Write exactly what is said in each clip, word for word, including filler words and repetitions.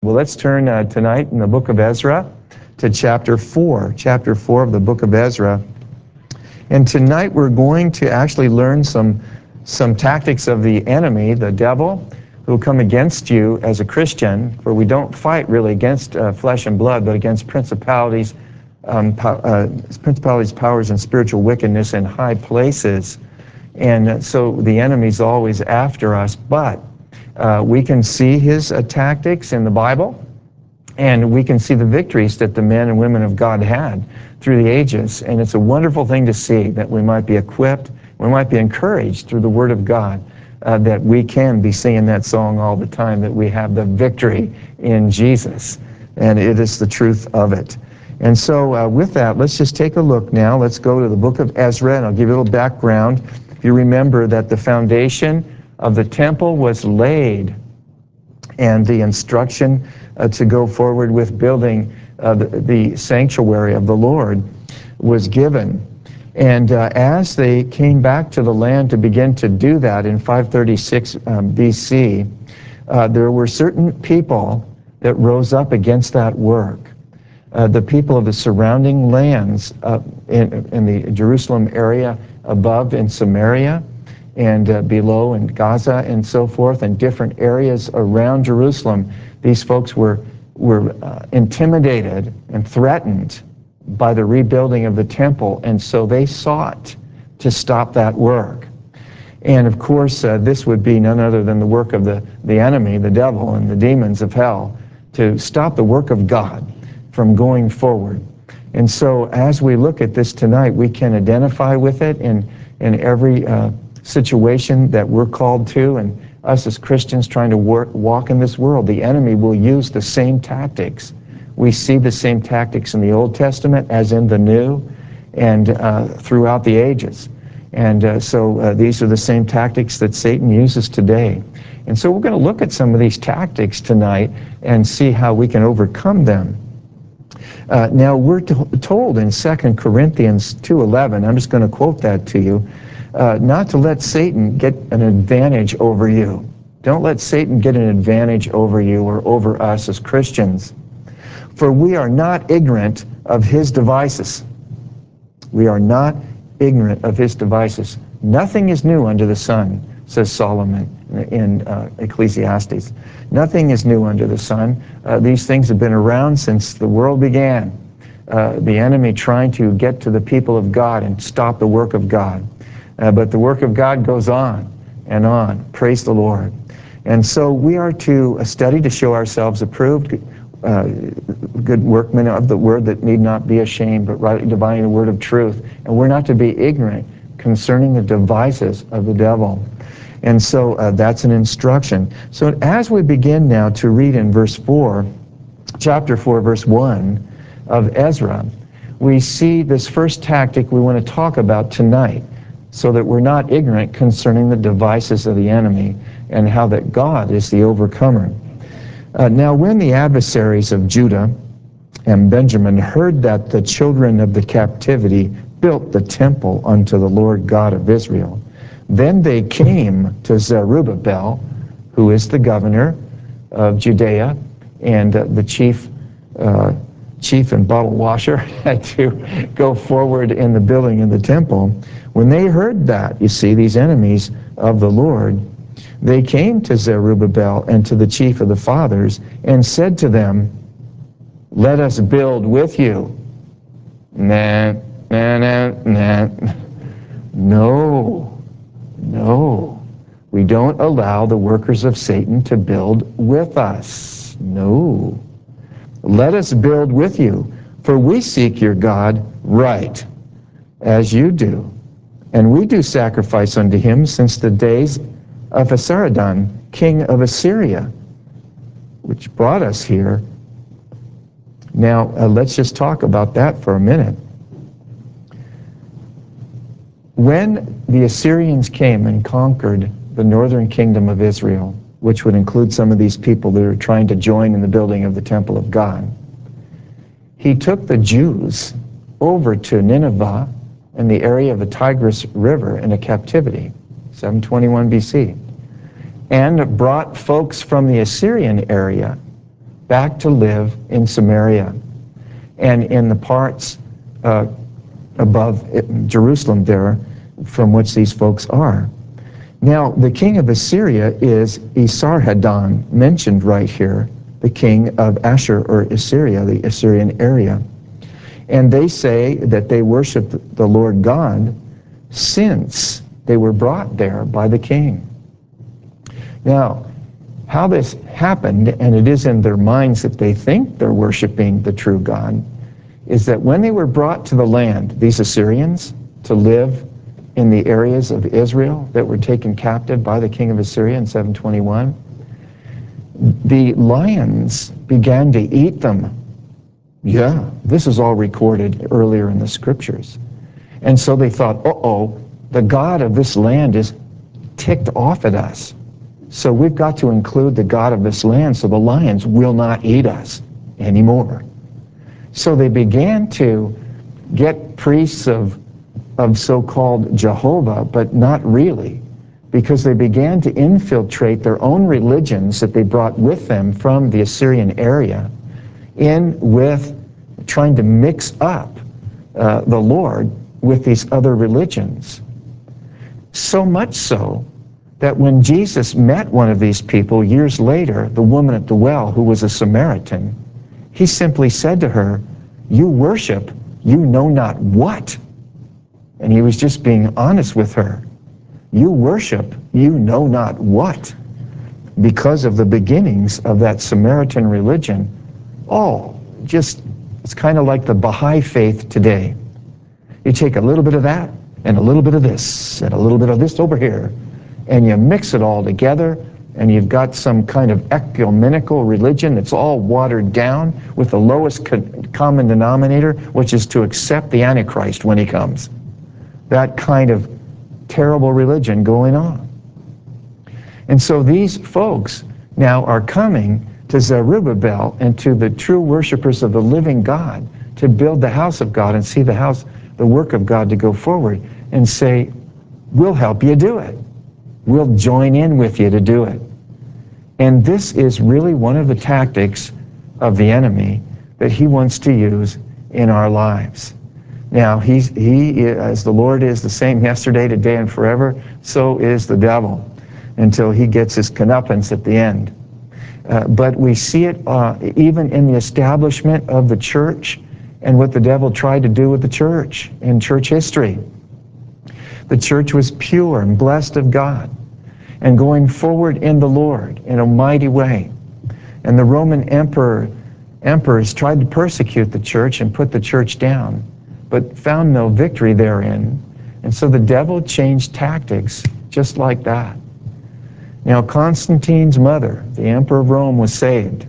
Well, let's turn uh, tonight in the book of Ezra to chapter four, chapter four of the book of Ezra. And tonight we're going to actually learn some, some tactics of the enemy, the devil, who will come against you as a Christian, for we don't fight really against uh, flesh and blood, but against principalities, um, po uh, principalities, powers, and spiritual wickedness in high places. And uh, so the enemy's always after us, but Uh, we can see his uh, tactics in the Bible, and we can see the victories that the men and women of God had through the ages. And it's a wonderful thing to see that we might be equipped, we might be encouraged through the Word of God, uh, that we can be singing that song all the time, that we have the victory in Jesus. And it is the truth of it. And so uh, with that, let's just take a look now. Let's go to the book of Ezra, and I'll give you a little background. If you remember that the foundation of the temple was laid, and the instruction uh, to go forward with building uh, the, the sanctuary of the Lord was given. And uh, as they came back to the land to begin to do that in five thirty-six um, B C, uh, there were certain people that rose up against that work. Uh, the people of the surrounding lands uh, in, in the Jerusalem area above in Samaria, and uh, below in Gaza and so forth, and different areas around Jerusalem, these folks were, were uh, intimidated and threatened by the rebuilding of the temple, and so they sought to stop that work. And of course, uh, this would be none other than the work of the, the enemy, the devil, and the demons of hell, to stop the work of God from going forward. And so as we look at this tonight, we can identify with it in, in every uh, situation that we're called to, and us as Christians trying to work, walk in this world. The enemy will use the same tactics. We see the same tactics in the Old Testament as in the New, and uh, throughout the ages. And uh, so uh, these are the same tactics that Satan uses today. And so we're going to look at some of these tactics tonight and see how we can overcome them. Uh, now we're to told in Second Corinthians two eleven, I'm just going to quote that to you, Uh, not to let Satan get an advantage over you. Don't let Satan get an advantage over you or over us as Christians. For we are not ignorant of his devices. We are not ignorant of his devices. Nothing is new under the sun, says Solomon in uh, Ecclesiastes. Nothing is new under the sun. Uh, these things have been around since the world began. Uh, the enemy trying to get to the people of God and stop the work of God. Uh, but the work of God goes on and on. Praise the Lord. And so we are to uh, study to show ourselves approved, uh, good workmen of the word that need not be ashamed, but rightly dividing the word of truth. And we're not to be ignorant concerning the devices of the devil. And so uh, that's an instruction. So as we begin now to read in verse four, chapter four, verse one of Ezra, we see this first tactic we want to talk about tonight, so that we're not ignorant concerning the devices of the enemy and how that God is the overcomer. Uh, now, when the adversaries of Judah and Benjamin heard that the children of the captivity built the temple unto the Lord God of Israel, then they came to Zerubbabel, who is the governor of Judea and uh, the chief uh, chief and bottle washer, had to go forward in the building of the temple. When they heard that, you see, these enemies of the Lord, they came to Zerubbabel and to the chief of the fathers and said to them, let us build with you. Nah, nah, nah, nah. No, no. We don't allow the workers of Satan to build with us. No. Let us build with you, for we seek your God right, as you do. And we do sacrifice unto him since the days of Esarhaddon, king of Assyria, which brought us here. Now, uh, let's just talk about that for a minute. When the Assyrians came and conquered the northern kingdom of Israel, which would include some of these people that are trying to join in the building of the temple of God, he took the Jews over to Nineveh in the area of the Tigris River in a captivity, seven twenty-one B C, and brought folks from the Assyrian area back to live in Samaria and in the parts uh, above Jerusalem there from which these folks are. Now, the king of Assyria is Esarhaddon, mentioned right here, the king of Ashur or Assyria, the Assyrian area. And they say that they worship the Lord God since they were brought there by the king. Now, how this happened, and it is in their minds that they think they're worshiping the true God, is that when they were brought to the land, these Assyrians, to live in the areas of Israel that were taken captive by the king of Assyria in seven twenty-one, the lions began to eat them. Yeah, this is all recorded earlier in the scriptures. And so they thought, uh-oh, the God of this land is ticked off at us. So we've got to include the God of this land so the lions will not eat us anymore. So they began to get priests of, of so-called Jehovah, but not really, because they began to infiltrate their own religions that they brought with them from the Assyrian area in with trying to mix up uh, the Lord with these other religions. So much so that when Jesus met one of these people years later, the woman at the well who was a Samaritan, he simply said to her, "You worship, you know not what." And he was just being honest with her. You worship, you know not what. Because of the beginnings of that Samaritan religion, oh, just, it's kind of like the Baha'i faith today. You take a little bit of that, and a little bit of this, and a little bit of this over here, and you mix it all together, and you've got some kind of ecumenical religion that's all watered down with the lowest co common denominator, which is to accept the Antichrist when he comes. That kind of terrible religion going on. And so these folks now are coming to Zerubbabel and to the true worshipers of the living God to build the house of God and see the house, the work of God to go forward, and say, we'll help you do it. We'll join in with you to do it. And this is really one of the tactics of the enemy that he wants to use in our lives. Now, he's, he, as the Lord is the same yesterday, today, and forever, so is the devil until he gets his comeuppance at the end. Uh, but we see it uh, even in the establishment of the church and what the devil tried to do with the church in church history. The church was pure and blessed of God and going forward in the Lord in a mighty way. And the Roman emperor, emperors tried to persecute the church and put the church down, but found no victory therein. And so the devil changed tactics just like that. Now, Constantine's mother, the Emperor of Rome, was saved.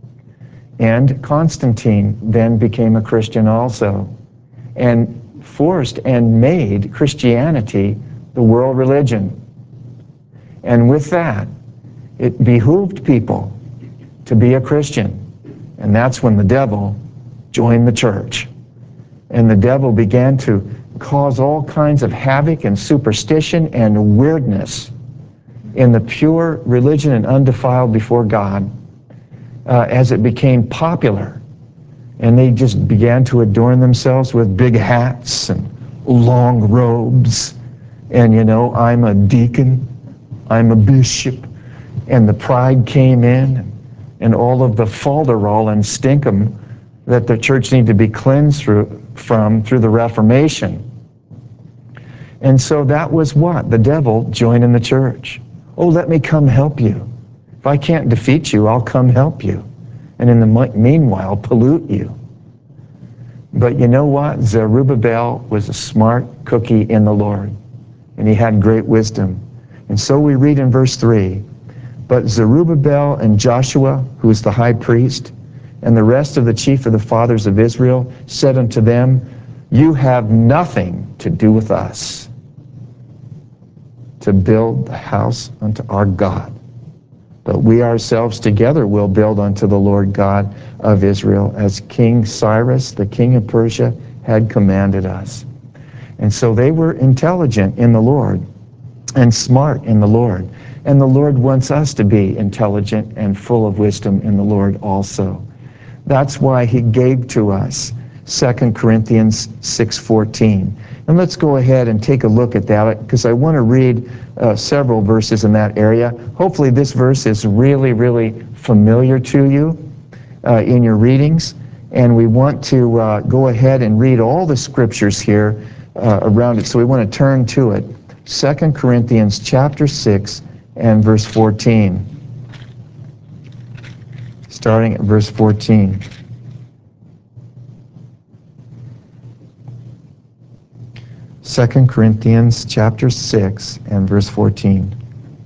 And Constantine then became a Christian also, and forced and made Christianity the world religion. And with that, it behooved people to be a Christian. And that's when the devil joined the church. And the devil began to cause all kinds of havoc and superstition and weirdness in the pure religion and undefiled before God uh, as it became popular. And they just began to adorn themselves with big hats and long robes. And, you know, I'm a deacon, I'm a bishop. And the pride came in, and all of the falderall and stinkum that the church needed to be cleansed through, from through the Reformation. And so that was what? The devil joining the church. Oh, let me come help you. If I can't defeat you, I'll come help you. And in the meanwhile, pollute you. But you know what? Zerubbabel was a smart cookie in the Lord, and he had great wisdom. And so we read in verse three, but Zerubbabel and Joshua, who is the high priest, and the rest of the chief of the fathers of Israel said unto them, you have nothing to do with us to build the house unto our God, but we ourselves together will build unto the Lord God of Israel, as King Cyrus, the king of Persia, had commanded us. And so they were intelligent in the Lord. and smart in the Lord. And the Lord wants us to be intelligent and full of wisdom in the Lord also. That's why he gave to us Second Corinthians six fourteen. And let's go ahead and take a look at that, because I want to read uh, several verses in that area. Hopefully this verse is really, really familiar to you uh, in your readings. And we want to uh, go ahead and read all the scriptures here uh, around it. So we want to turn to it. Second Corinthians chapter six and verse fourteen. Starting at verse fourteen. Second Corinthians chapter six and verse fourteen.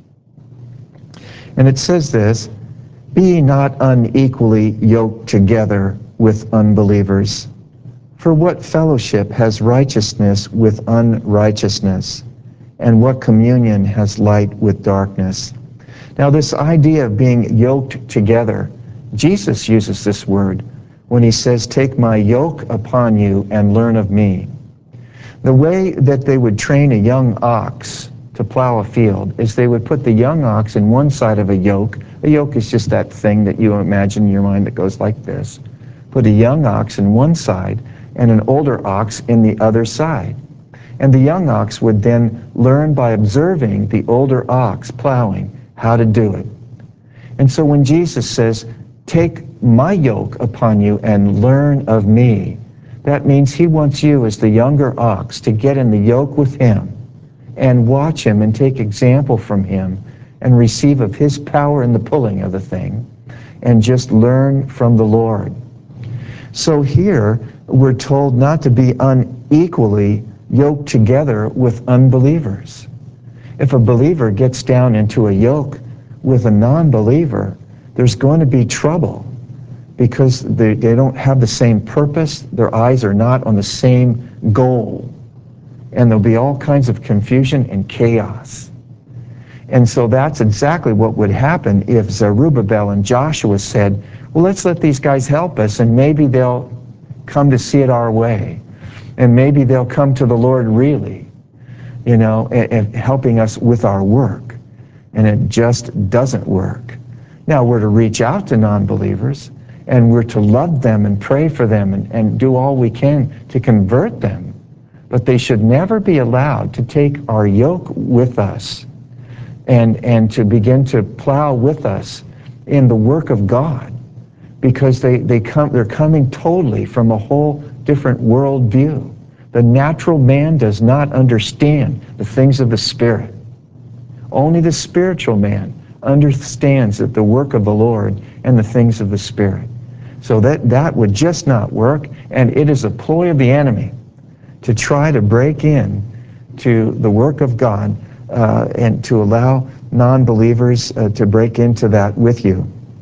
And it says this, "Be ye not unequally yoked together with unbelievers. For what fellowship has righteousness with unrighteousness? And what communion has light with darkness?" Now this idea of being yoked together, Jesus uses this word when he says, "Take my yoke upon you and learn of me." The way that they would train a young ox to plow a field is they would put the young ox in one side of a yoke. A yoke is just that thing that you imagine in your mind that goes like this. Put a young ox in one side and an older ox in the other side. And the young ox would then learn by observing the older ox plowing how to do it. And so when Jesus says, "Take my yoke upon you and learn of me," that means he wants you as the younger ox to get in the yoke with him and watch him and take example from him and receive of his power in the pulling of the thing and just learn from the Lord. So here we're told not to be unequally yoked together with unbelievers. If a believer gets down into a yoke with a non-believer, there's going to be trouble, because they, they don't have the same purpose, their eyes are not on the same goal, and there'll be all kinds of confusion and chaos. And so that's exactly what would happen if Zerubbabel and Joshua said, well, let's let these guys help us, and maybe they'll come to see it our way, and maybe they'll come to the Lord really, you know, and, and helping us with our work. And it just doesn't work. Now, we're to reach out to non-believers, and we're to love them and pray for them and, and do all we can to convert them. But they should never be allowed to take our yoke with us and, and to begin to plow with us in the work of God, because they, they come, they're coming totally from a whole different world view. The natural man does not understand the things of the Spirit. Only the spiritual man understands that the work of the Lord and the things of the Spirit. So that, that would just not work, and it is a ploy of the enemy to try to break in to the work of God uh, and to allow non-believers uh, to break into that with you.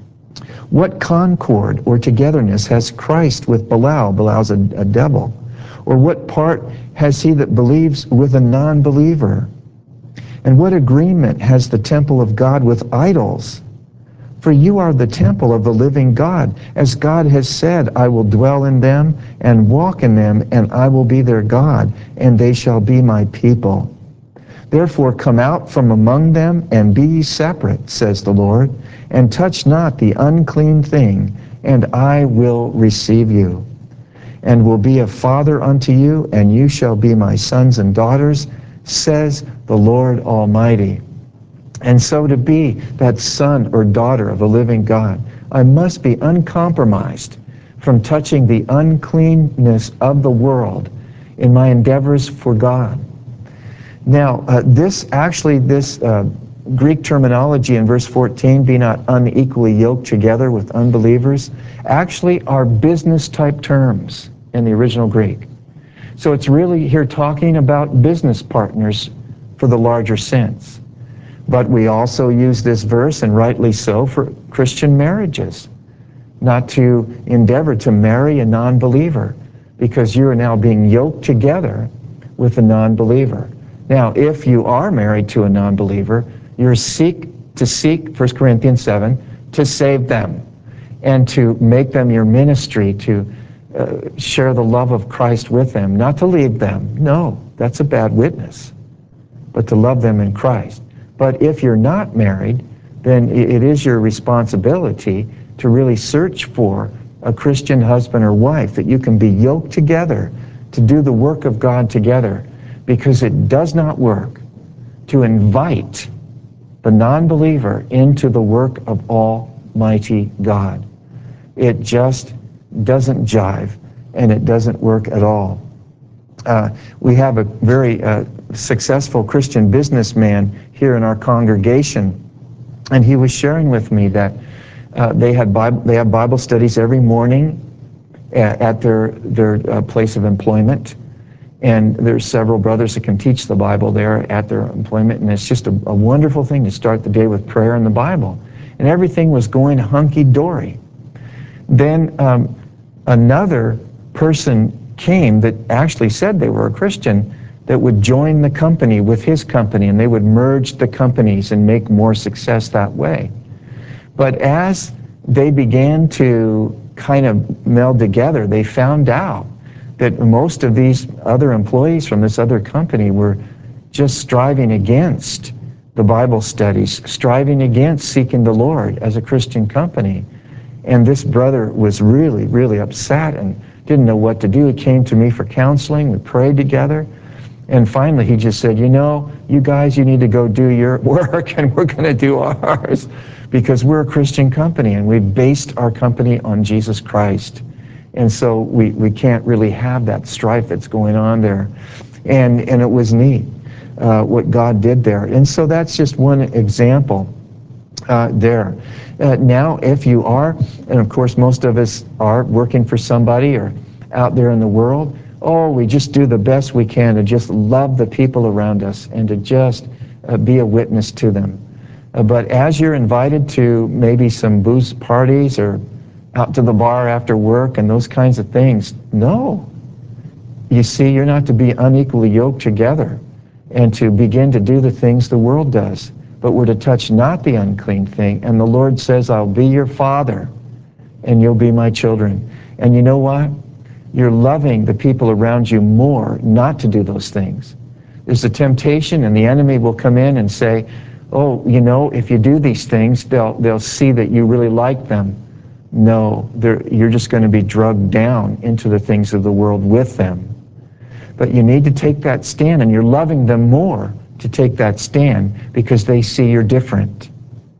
What concord or togetherness has Christ with Belial? Belial's a, a devil. Or what part has he that believes with a non-believer? And what agreement has the temple of God with idols? For you are the temple of the living God. As God has said, I will dwell in them and walk in them, and I will be their God, and they shall be my people. Therefore come out from among them, and be ye separate, says the Lord, and touch not the unclean thing, and I will receive you, and will be a father unto you, and you shall be my sons and daughters, says the Lord Almighty. And so to be that son or daughter of the living God, I must be uncompromised from touching the uncleanness of the world in my endeavors for God. Now, uh, this actually, this uh, Greek terminology in verse fourteen, be not unequally yoked together with unbelievers, actually are business type terms in the original Greek. So it's really here talking about business partners for the larger sense. But we also use this verse, and rightly so, for Christian marriages, not to endeavor to marry a non-believer, because you are now being yoked together with a non-believer. Now, if you are married to a non-believer, you're seek to seek, First Corinthians seven, to save them and to make them your ministry, to uh, share the love of Christ with them, not to leave them. No, that's a bad witness. but to love them in Christ. But if you're not married, then it is your responsibility to really search for a Christian husband or wife that you can be yoked together to do the work of God together, because it does not work to invite the non-believer into the work of Almighty God. It just doesn't jive, and it doesn't work at all. Uh, we have a very uh, successful Christian businessman here in our congregation, and he was sharing with me that uh, they had Bible, they have Bible studies every morning at, at their their uh, place of employment, and there's several brothers that can teach the Bible there at their employment, and it's just a, a wonderful thing to start the day with prayer and the Bible, and everything was going hunky-dory. Then um, another person came that actually said they were a Christian, that would join the company with his company, and they would merge the companies and make more success that way. But as they began to kind of meld together, they found out that most of these other employees from this other company were just striving against the Bible studies, striving against seeking the Lord as a Christian company. And this brother was really, really upset and didn't know what to do. He came to me for counseling. We prayed together. And finally, he just said, you know, you guys, you need to go do your work, and we're going to do ours, because we're a Christian company, and we based our company on Jesus Christ. And so we, we can't really have that strife that's going on there. And, and it was neat uh, what God did there. And so that's just one example uh, there. Uh, now, if you are, and of course most of us are working for somebody or out there in the world, oh, we just do the best we can to just love the people around us and to just uh, be a witness to them. Uh, but as you're invited to maybe some booze parties or out to the bar after work and those kinds of things, no. You see, you're not to be unequally yoked together and to begin to do the things the world does, but we're to touch not the unclean thing. And the Lord says, I'll be your father and you'll be my children. And you know what? You're loving the people around you more not to do those things. There's a temptation, and the enemy will come in and say, oh, you know, if you do these things, they'll, they'll see that you really like them. No, you're just going to be drugged down into the things of the world with them. But you need to take that stand, and you're loving them more to take that stand because they see you're different.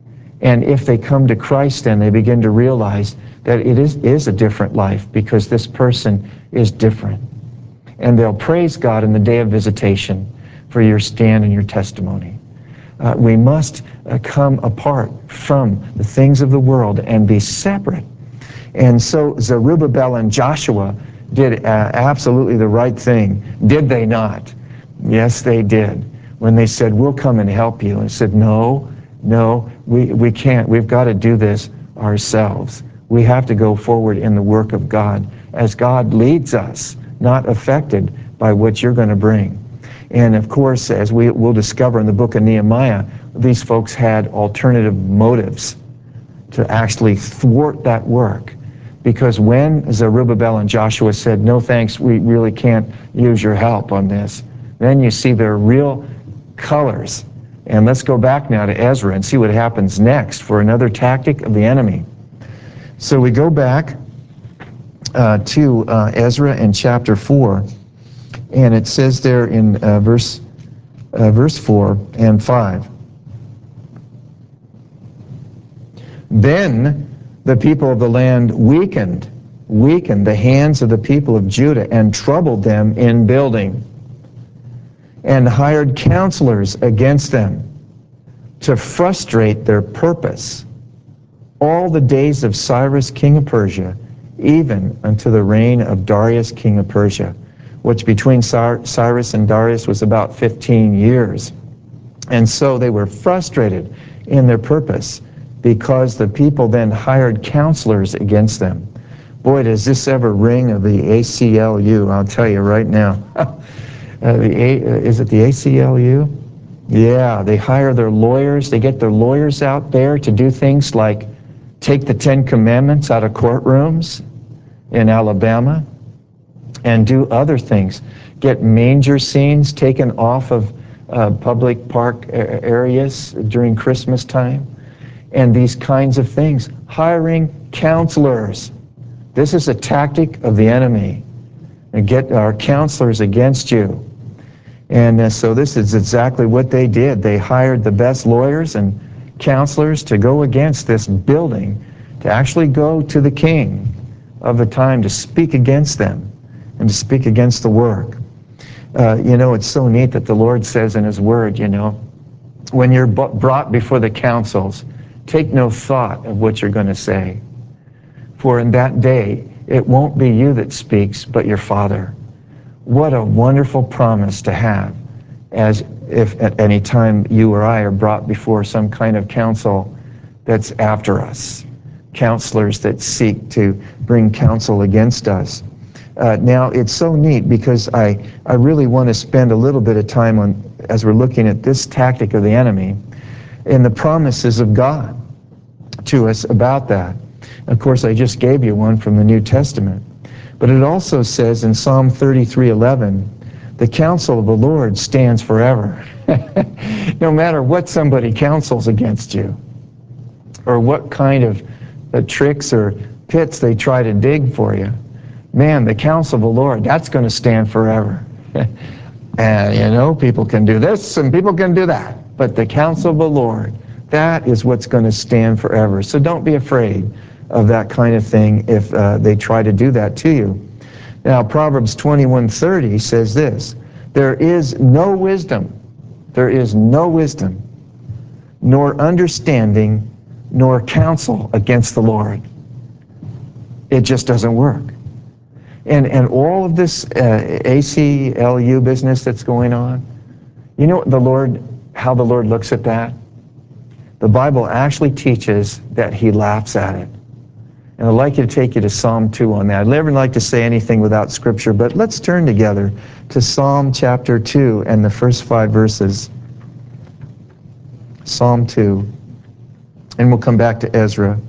And if they come to Christ, then they begin to realize that it is, is a different life because this person is different. And they'll praise God in the day of visitation for your stand and your testimony. Uh, we must uh, come apart from the things of the world and be separate. And so Zerubbabel and Joshua did uh, absolutely the right thing. Did they not? Yes, they did. When they said, we'll come and help you. And said, no, no, we, we can't. We've got to do this ourselves. We have to go forward in the work of God as God leads us, not affected by what you're going to bring. And of course, as we will discover in the book of Nehemiah, these folks had alternative motives to actually thwart that work. Because when Zerubbabel and Joshua said, no thanks, we really can't use your help on this, then you see their real colors. And let's go back now to Ezra and see what happens next for another tactic of the enemy. So we go back uh, to uh, Ezra in chapter four, and it says there in uh, verse, uh, verse four and five, then the people of the land weakened, weakened the hands of the people of Judah and troubled them in building, and hired counselors against them to frustrate their purpose all the days of Cyrus, king of Persia, even unto the reign of Darius, king of Persia, which between Cyrus and Darius was about fifteen years. And so they were frustrated in their purpose because the people then hired counselors against them. Boy, does this ever ring of the A C L U, I'll tell you right now. uh, the A, uh, is it the A C L U? Yeah, they hire their lawyers. They get their lawyers out there to do things like take the Ten Commandments out of courtrooms in Alabama and do other things. Get manger scenes taken off of uh, public park areas during Christmas time, and these kinds of things. Hiring counselors. This is a tactic of the enemy. And get our counselors against you. And uh, so this is exactly what they did. They hired the best lawyers and counselors to go against this building, to actually go to the king of the time to speak against them and to speak against the work. Uh, you know, it's so neat that the Lord says in His Word, you know, when you're brought before the councils, take no thought of what you're going to say. For in that day, it won't be you that speaks, but your Father. What a wonderful promise to have, as if at any time you or I are brought before some kind of council that's after us, counselors that seek to bring counsel against us. Uh, now, it's so neat because I, I really want to spend a little bit of time on, as we're looking at this tactic of the enemy, in the promises of God to us about that. Of course, I just gave you one from the New Testament. But it also says in Psalm thirty-three eleven, the counsel of the Lord stands forever. No matter what somebody counsels against you, or what kind of uh, tricks or pits they try to dig for you, man, the counsel of the Lord, that's going to stand forever. And, you know, people can do this and people can do that. But the counsel of the Lord, that is what's going to stand forever. So don't be afraid of that kind of thing if uh, they try to do that to you. Now, Proverbs twenty-one thirty says this, there is no wisdom, there is no wisdom, nor understanding, nor counsel against the Lord. It just doesn't work. And, and all of this uh, A C L U business that's going on, you know the Lord, how the Lord looks at that? The Bible actually teaches that He laughs at it. And I'd like you to take you to Psalm two on that. I'd never like to say anything without Scripture, but let's turn together to Psalm chapter two and the first five verses. Psalm two. And we'll come back to Ezra.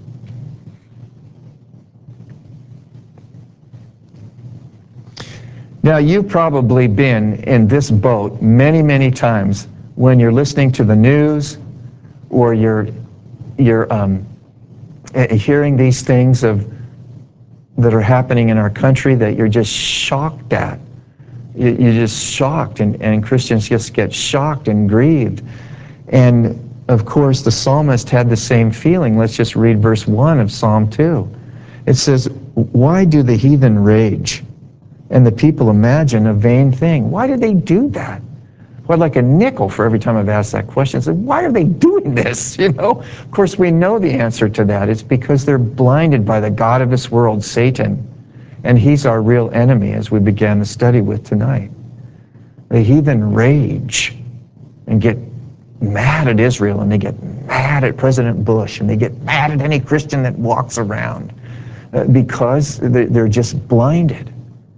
Now, you've probably been in this boat many, many times when you're listening to the news or you're, you're um, hearing these things of that are happening in our country that you're just shocked at. You're just shocked, and, and Christians just get shocked and grieved. And of course, the psalmist had the same feeling. Let's just read verse one of Psalm two. It says, why do the heathen rage and the people imagine a vain thing? Why do they do that? Well, I'd like a nickel for every time I've asked that question. I said, why are they doing this? You know, of course, we know the answer to that. It's because they're blinded by the god of this world, Satan. And he's our real enemy, as we began the study with tonight. The heathen rage and get mad at Israel, and they get mad at President Bush, and they get mad at any Christian that walks around uh, because they're just blinded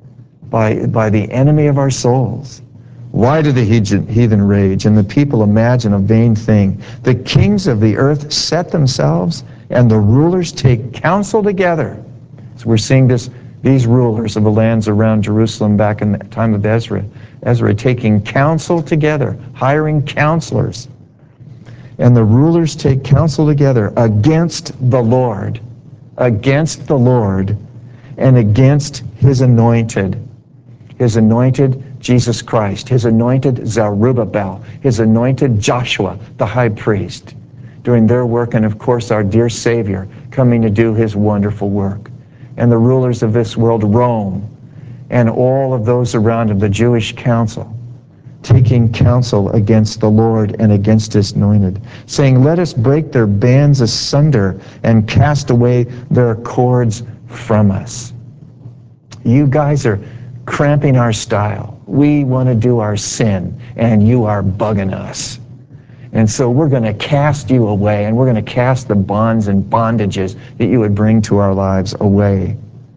by, by the enemy of our souls. Why do the heathen rage and the people imagine a vain thing? The kings of the earth set themselves, and the rulers take counsel together. So we're seeing this, these rulers of the lands around Jerusalem back in the time of Ezra, Ezra taking counsel together, hiring counselors. And the rulers take counsel together against the Lord, against the Lord, and against His anointed. His anointed Jesus Christ, His anointed Zerubbabel, His anointed Joshua, the high priest, doing their work, and of course our dear Savior coming to do His wonderful work. And the rulers of this world, Rome, and all of those around Him, the Jewish council, taking counsel against the Lord and against His anointed, saying, let us break their bands asunder and cast away their cords from us. You guys are cramping our style. We want to do our sin, and you are bugging us. And so we're going to cast you away, and we're going to cast the bonds and bondages that you would bring to our lives away.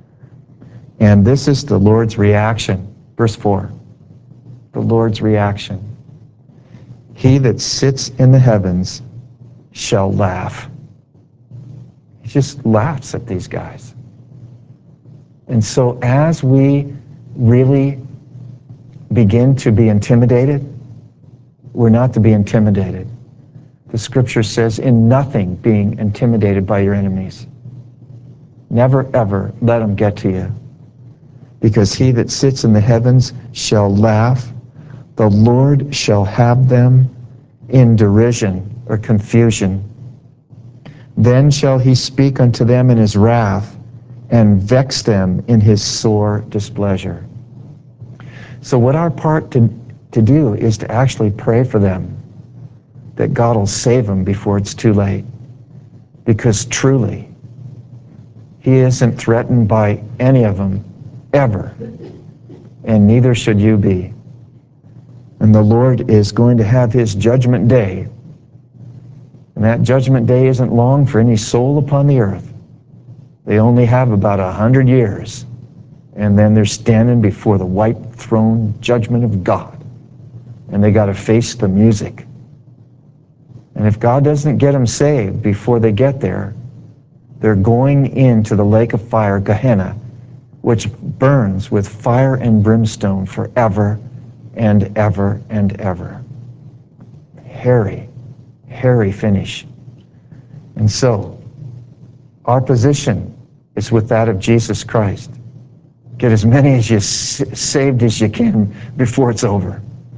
And this is the Lord's reaction. Verse four. The Lord's reaction. He that sits in the heavens shall laugh. He just laughs at these guys. And so as we really begin to be intimidated, we're not to be intimidated. The scripture says, in nothing being intimidated by your enemies. Never, ever let them get to you. Because he that sits in the heavens shall laugh. The Lord shall have them in derision or confusion. Then shall he speak unto them in his wrath and vex them in his sore displeasure. So what our part to, to do is to actually pray for them, that God will save them before it's too late. Because truly, he isn't threatened by any of them, ever. And neither should you be. And the Lord is going to have his judgment day. And that judgment day isn't long for any soul upon the earth. They only have about a hundred years. And then they're standing before the white throne judgment of God. And they got to face the music. And if God doesn't get them saved before they get there, they're going into the lake of fire, Gehenna, which burns with fire and brimstone forever and ever and ever. Hairy, hairy finish. And so, our position is with that of Jesus Christ. Get as many as you s- saved as you can before it's over.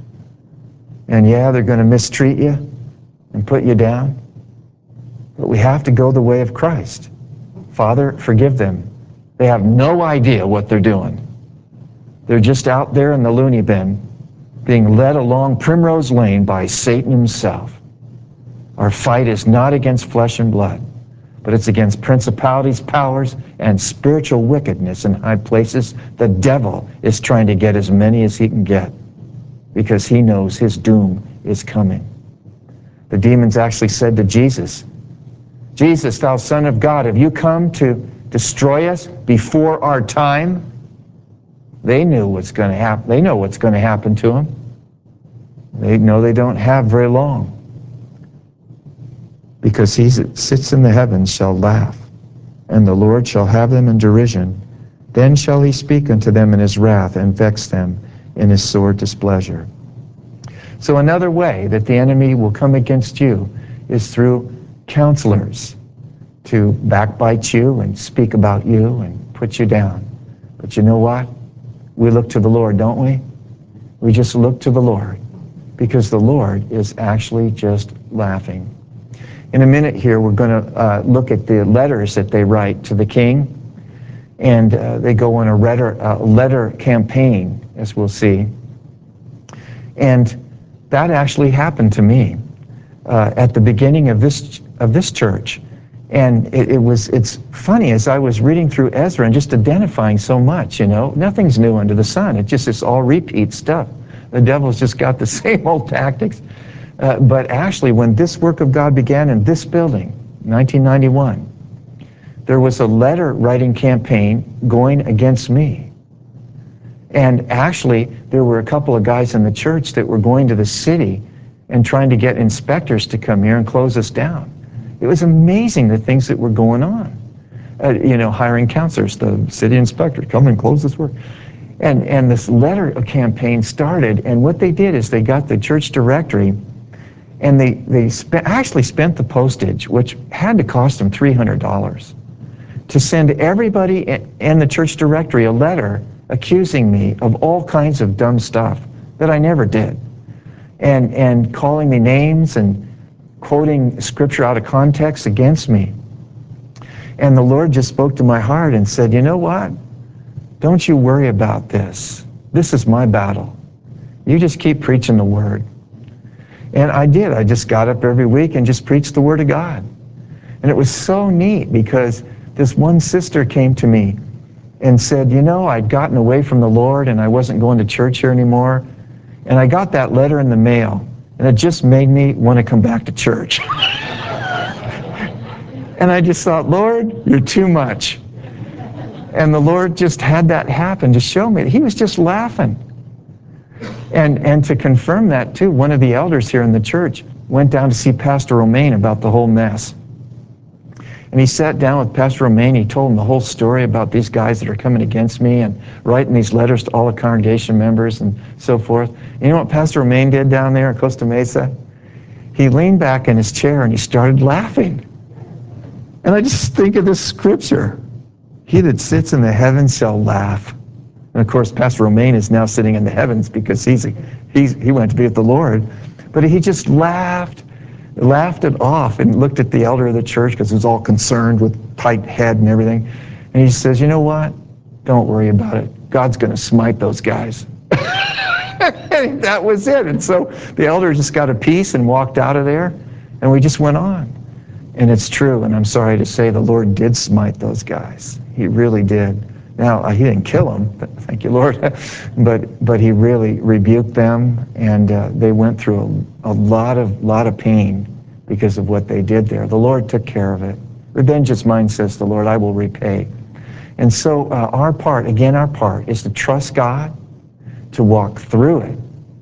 And yeah, they're going to mistreat you and put you down. But we have to go the way of Christ. Father, forgive them. They have no idea what they're doing. They're just out there in the loony bin, being led along Primrose Lane by Satan himself. Our fight is not against flesh and blood, but it's against principalities, powers, and spiritual wickedness in high places. The devil is trying to get as many as he can get because he knows his doom is coming. The demons actually said to Jesus, Jesus, thou Son of God, have you come to destroy us before our time? They knew what's going to happen. They know what's going to happen to them. They know they don't have very long. Because he that sits in the heavens shall laugh, and the Lord shall have them in derision. Then shall he speak unto them in his wrath and vex them in his sore displeasure. So another way that the enemy will come against you is through counselors to backbite you and speak about you and put you down. But you know what? We look to the Lord, don't we? We just look to the Lord because the Lord is actually just laughing. In a minute here, we're going to uh, look at the letters that they write to the king. And uh, they go on a letter, uh, letter campaign, as we'll see. And that actually happened to me uh, at the beginning of this of this church. And it, it was it's funny, as I was reading through Ezra and just identifying so much, you know, nothing's new under the sun. It just is all repeat stuff. The devil's just got the same old tactics. Uh, but actually, when this work of God began in this building, nineteen ninety-one, there was a letter writing campaign going against me. And actually, there were a couple of guys in the church that were going to the city and trying to get inspectors to come here and close us down. It was amazing the things that were going on. Uh, you know, hiring counselors, the city inspector, come and close this work. And, and this letter campaign started, and what they did is they got the church directory, and they, they spent, actually spent the postage, which had to cost them three hundred dollars, to send everybody in the church directory a letter accusing me of all kinds of dumb stuff that I never did, and, and calling me names and quoting scripture out of context against me. And the Lord just spoke to my heart and said, you know what? Don't you worry about this. This is my battle. You just keep preaching the word. And I did. I just got up every week and just preached the word of God. And it was so neat because this one sister came to me and said, you know, I'd gotten away from the Lord and I wasn't going to church here anymore. And I got that letter in the mail, and it just made me want to come back to church. And I just thought, Lord, you're too much. And the Lord just had that happen to show me. He was just laughing. And, and to confirm that, too, one of the elders here in the church went down to see Pastor Romaine about the whole mess. And he sat down with Pastor Romaine. He told him the whole story about these guys that are coming against me and writing these letters to all the congregation members and so forth. And you know what Pastor Romaine did down there in Costa Mesa? He leaned back in his chair and he started laughing. And I just think of this scripture. He that sits in the heavens shall laugh. And of course, Pastor Romaine is now sitting in the heavens because he's, he's he went to be with the Lord. But he just laughed, laughed it off and looked at the elder of the church because he was all concerned with tight head and everything. And he says, you know what? Don't worry about it. God's going to smite those guys. And that was it. And so the elder just got a piece and walked out of there, and we just went on. And it's true, and I'm sorry to say the Lord did smite those guys. He really did. Now, uh, he didn't kill them, but, thank you, Lord, but but he really rebuked them, and uh, they went through a, a lot of lot of pain because of what they did there. The Lord took care of it. Revenge is mine, says the Lord, I will repay. And so uh, our part, again, our part is to trust God, to walk through it,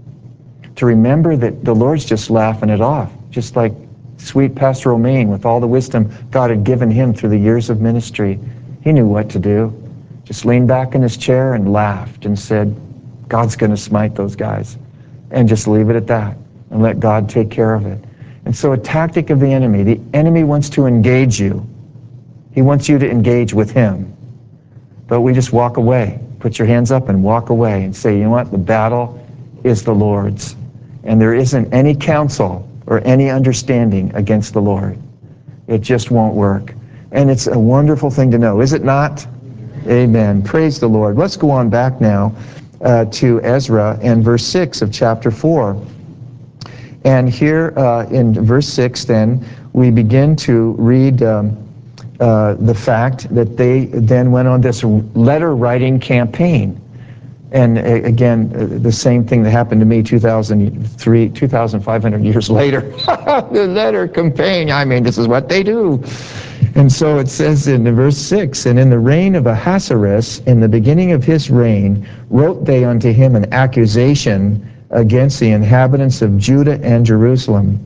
to remember that the Lord's just laughing it off, just like sweet Pastor Romaine, with all the wisdom God had given him through the years of ministry. He knew what to do. Just leaned back in his chair and laughed and said, God's going to smite those guys. And just leave it at that and let God take care of it. And so a tactic of the enemy, the enemy wants to engage you. He wants you to engage with him. But we just walk away. Put your hands up and walk away and say, you know what? The battle is the Lord's. And there isn't any counsel or any understanding against the Lord. It just won't work. And it's a wonderful thing to know, is it not? Amen. Praise the Lord. Let's go on back now uh, to Ezra and verse six of chapter four. And here uh, in verse six, then, we begin to read um, uh, the fact that they then went on this letter-writing campaign. And uh, again, uh, the same thing that happened to me two thousand three, two thousand five hundred years later. The letter campaign, I mean, this is what they do. And so it says in verse six, and in the reign of Ahasuerus, in the beginning of his reign, wrote they unto him an accusation against the inhabitants of Judah and Jerusalem.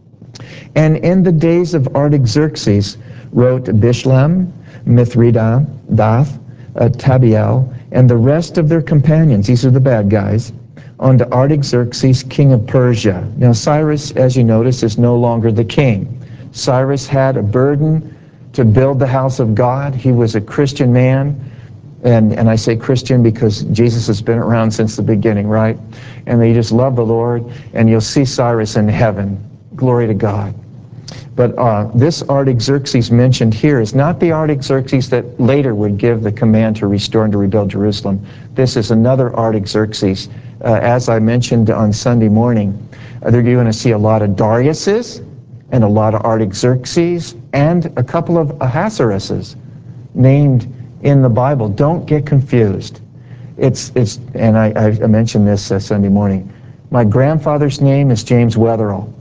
And in the days of Artaxerxes wrote Bishlam, Mithridath, uh, Tabiel, and the rest of their companions, these are the bad guys, unto Artaxerxes, king of Persia. Now Cyrus, as you notice, is no longer the king. Cyrus had a burden to build the house of God. He was a Christian man, and, and I say Christian because Jesus has been around since the beginning, right? And they just love the Lord, and you'll see Cyrus in heaven. Glory to God. But uh, this Artaxerxes mentioned here is not the Artaxerxes that later would give the command to restore and to rebuild Jerusalem. This is another Artaxerxes. Uh, as I mentioned on Sunday morning, uh, you're going to see a lot of Dariuses and a lot of Artaxerxes and a couple of Ahasueruses named in the Bible. Don't get confused. It's, it's, and I, I mentioned this uh, Sunday morning. My grandfather's name is James Wetherell.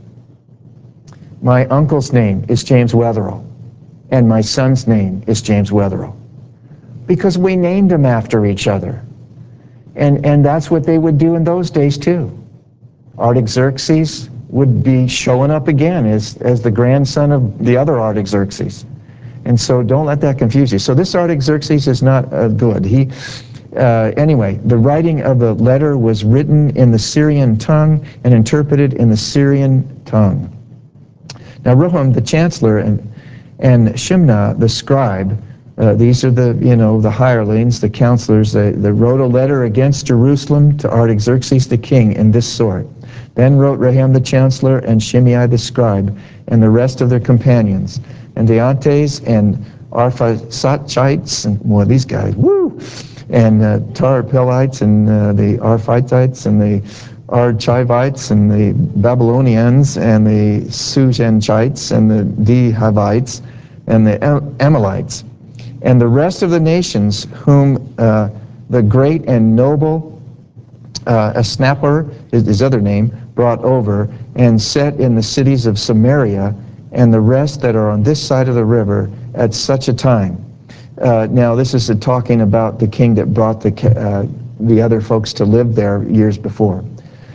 My uncle's name is James Wetherell, and my son's name is James Wetherell, because we named them after each other. And, and that's what they would do in those days too. Artaxerxes would be showing up again as, as the grandson of the other Artaxerxes. And so don't let that confuse you. So this Artaxerxes is not uh, good. He, uh, anyway, the writing of the letter was written in the Syrian tongue and interpreted in the Syrian tongue. Now Rehum the chancellor and, and Shimna the scribe, uh, these are the, you know, the hirelings, the counselors, they, they wrote a letter against Jerusalem to Artaxerxes the king in this sort. Then wrote Rehum the chancellor and Shimei the scribe and the rest of their companions, and Deontes and Arphaxites, and more of these guys, woo, and uh, Tarpelites and uh, the Arphites and the Archivites and the Babylonians and the Sujanchites and the Dehivites and the Amalekites and the rest of the nations whom uh, the great and noble uh, Asnapper, his, his other name, brought over and set in the cities of Samaria and the rest that are on this side of the river at such a time. Uh, now this is talking about the king that brought the, uh, the other folks to live there years before.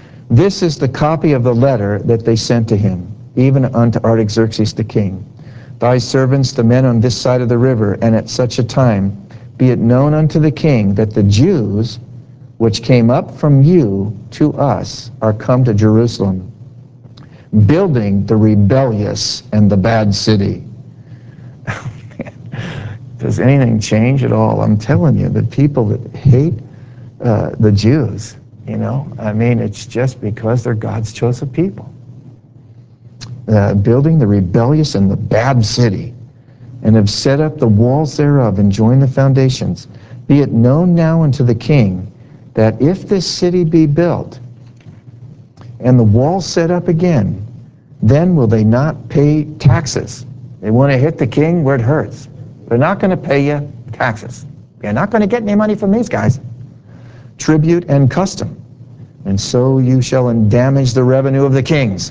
This is the copy of the letter that they sent to him, even unto Artaxerxes the king. thy servants, the men on this side of the river, and at such a time be it known unto the king that the Jews which came up from you to us are come to Jerusalem, building the rebellious and the bad city. Does anything change at all? I'm telling you, the people that hate uh, the Jews, you know, I mean, it's just because they're God's chosen people. Uh, building the rebellious and the bad city, and have set up the walls thereof, and joined the foundations. Be it known now unto the king, that if this city be built, and the walls set up again, then will they not pay taxes. They want to hit the king where it hurts. They're not going to pay you taxes. You're not going to get any money from these guys. Tribute and custom. And so you shall damage the revenue of the kings.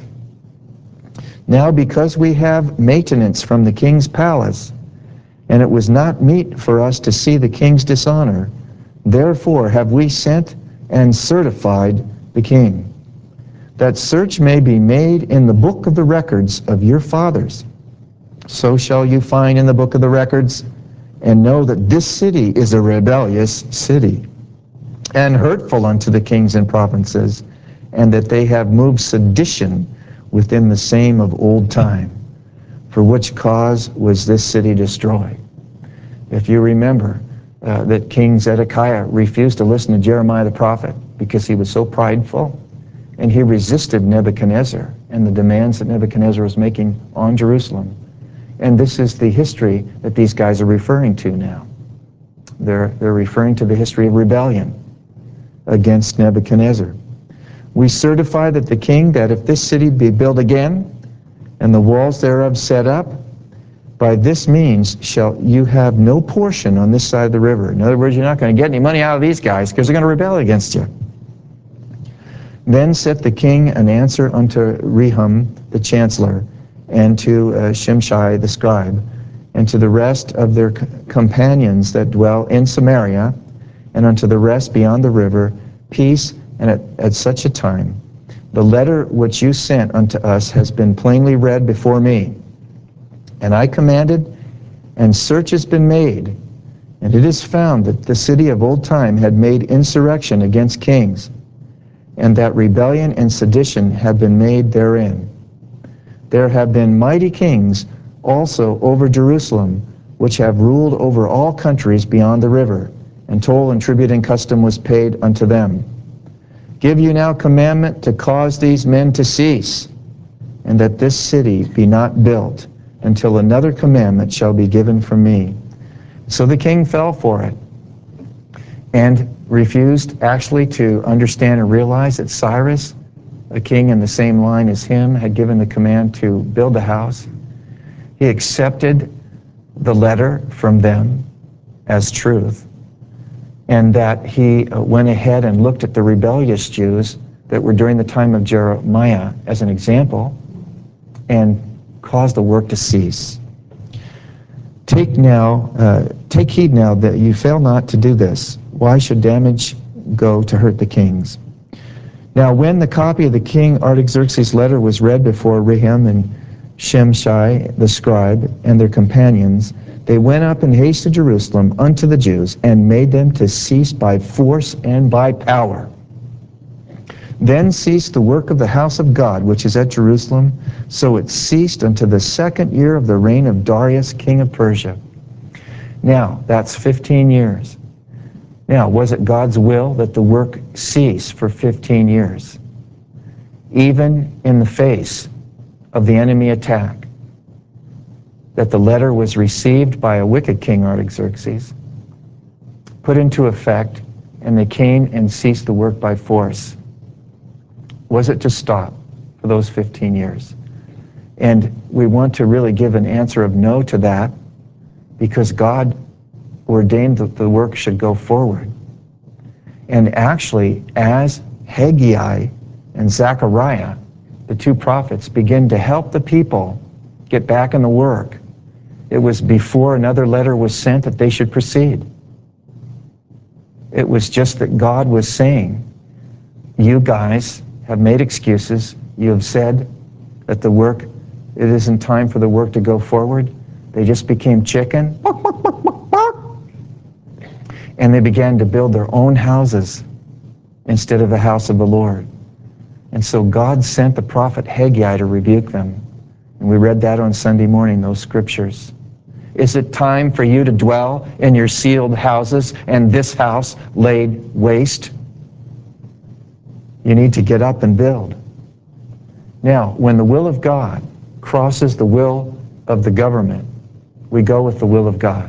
Now because we have maintenance from the king's palace, and it was not meet for us to see the king's dishonor, therefore have we sent and certified the king, that search may be made in the book of the records of your fathers. So shall you find in the book of the records, and know that this city is a rebellious city, and hurtful unto the kings and provinces, and that they have moved sedition within the same of old time, for which cause was this city destroyed. If you remember uh, that King Zedekiah refused to listen to Jeremiah the prophet because he was so prideful, and he resisted Nebuchadnezzar and the demands that Nebuchadnezzar was making on Jerusalem. And this is the history that these guys are referring to now. They're, they're referring to the history of rebellion against Nebuchadnezzar. We certify that the king, that if this city be built again, and the walls thereof set up, by this means shall you have no portion on this side of the river. In other words, you're not going to get any money out of these guys because they're going to rebel against you. Then set the king an answer unto Rehum the chancellor, and to uh, Shimshai the scribe, and to the rest of their companions that dwell in Samaria, and unto the rest beyond the river, peace. And at, at such a time, the letter which you sent unto us has been plainly read before me. And I commanded, and search has been made, and it is found that the city of old time had made insurrection against kings, and that rebellion and sedition have been made therein. There have been mighty kings also over Jerusalem, which have ruled over all countries beyond the river, and toll and tribute and custom was paid unto them. Give you now commandment to cause these men to cease, and that this city be not built until another commandment shall be given from me. So the king fell for it, and refused actually to understand and realize that Cyrus, a king in the same line as him, had given the command to build the house. He accepted the letter from them as truth, and that he uh, went ahead and looked at the rebellious Jews that were during the time of Jeremiah as an example, and caused the work to cease. Take now, uh, take heed now that you fail not to do this. Why should damage go to hurt the kings? Now when the copy of the king Artaxerxes' letter was read before Rehum and Shimshai the scribe and their companions, they went up in haste to Jerusalem unto the Jews, and made them to cease by force and by power. Then ceased the work of the house of God, which is at Jerusalem, so it ceased unto the second year of the reign of Darius, king of Persia. Now, that's fifteen years. Now, was it God's will that the work cease for fifteen years? Even in the face of the enemy attack, that the letter was received by a wicked king Artaxerxes, put into effect, and they came and ceased the work by force. Was it to stop for those fifteen years? And we want to really give an answer of no to that, because God ordained that the work should go forward. And actually, as Haggai and Zechariah, the two prophets, begin to help the people get back in the work, it was before another letter was sent that they should proceed. It was just that God was saying, you guys have made excuses. You have said that the work it isn't time for the work to go forward. They just became chicken. And they began to build their own houses instead of the house of the Lord. And so God sent the prophet Haggai to rebuke them. And we read that on Sunday morning, those scriptures. Is it time for you to dwell in your sealed houses and this house laid waste? You need to get up and build. Now, when the will of God crosses the will of the government, we go with the will of God.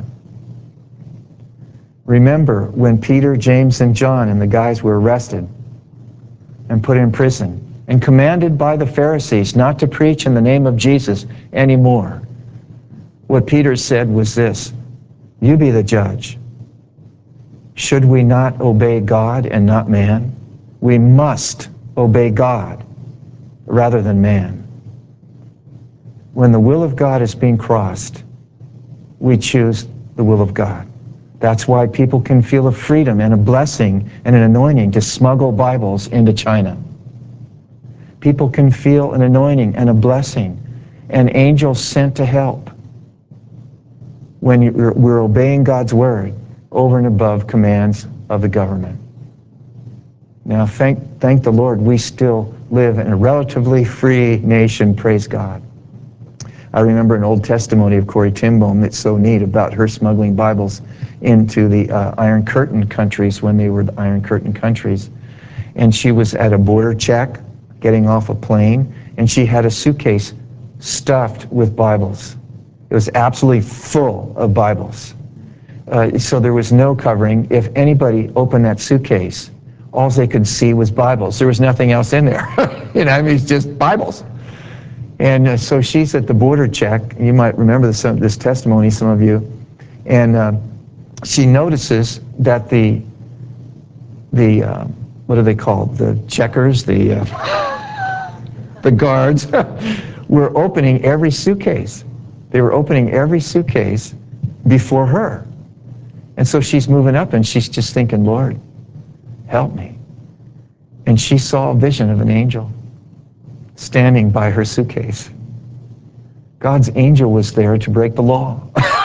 Remember when Peter, James, and John and the guys were arrested and put in prison and commanded by the Pharisees not to preach in the name of Jesus anymore. What Peter said was this: you be the judge. Should we not obey God and not man? We must obey God rather than man. When the will of God is being crossed, we choose the will of God. That's why people can feel a freedom and a blessing and an anointing to smuggle Bibles into China. People can feel an anointing and a blessing, and angels sent to help when you're, we're obeying God's word over and above commands of the government. Now, thank, thank the Lord, we still live in a relatively free nation, praise God. I remember an old testimony of Corrie ten Boom that's so neat about her smuggling Bibles into the uh, Iron Curtain countries when they were the Iron Curtain countries. And she was at a border check, getting off a plane, and she had a suitcase stuffed with Bibles. It was absolutely full of Bibles. Uh, so there was no covering. If anybody opened that suitcase, all they could see was Bibles. There was nothing else in there. You know, I mean, it's just Bibles. And uh, so she's at the border check. You might remember this, uh, this testimony, some of you. And uh, she notices that the, the uh, what are they called? The checkers, the, uh, the guards, were opening every suitcase. They were opening every suitcase before her. And so she's moving up and she's just thinking, Lord, help me. And she saw a vision of an angel standing by her suitcase. God's angel was there to break the law